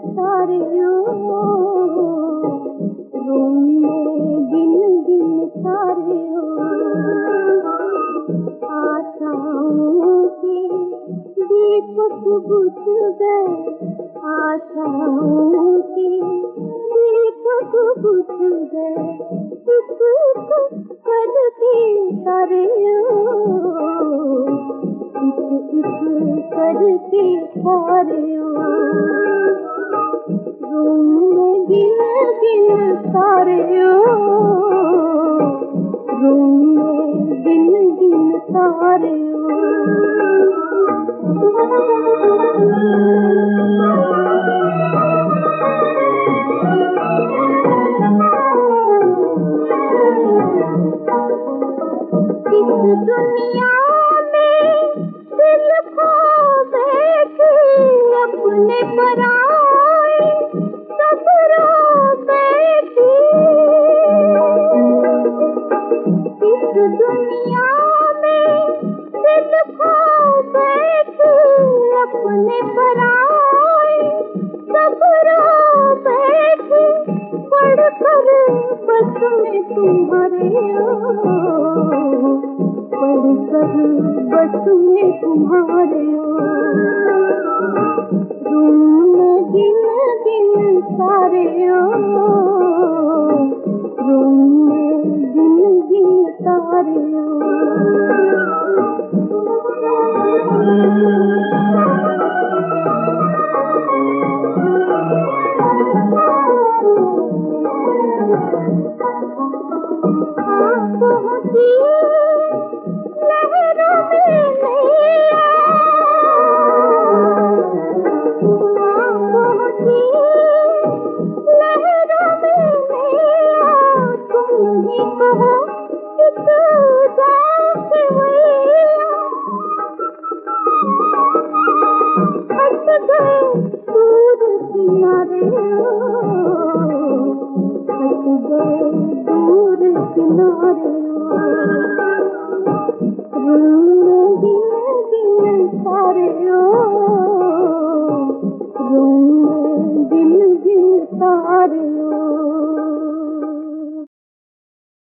सारे रूम में गिन गिन सारे आशाओं के दीपक बुझ गए, आशाओं के दीपक बुझ गए, एक करके सारे एक करके सारे रूम में गिन गिन सारे रूम में गिन गिन सारे इस दुनिया में दिल खो बैठी, अपने पराए सब रो बैठी। इस दुनिया में दिल खो बैठी, अपने पराए सब रो बैठी। पढ़कर बस में तुम्हारे पढ़कर बस में तुम्हारे रूम में गिन गिन सारे रूम में गिन गिन सारे पहुंची लहरों में नैया, पहुंची लहरों में नैया। तुम ही कहो किस जाओ के भैया, हट गए दूर किनारे, हट गए दूर किनारे। रूम में गिन गिन सारे रूम में गिन गिन सारे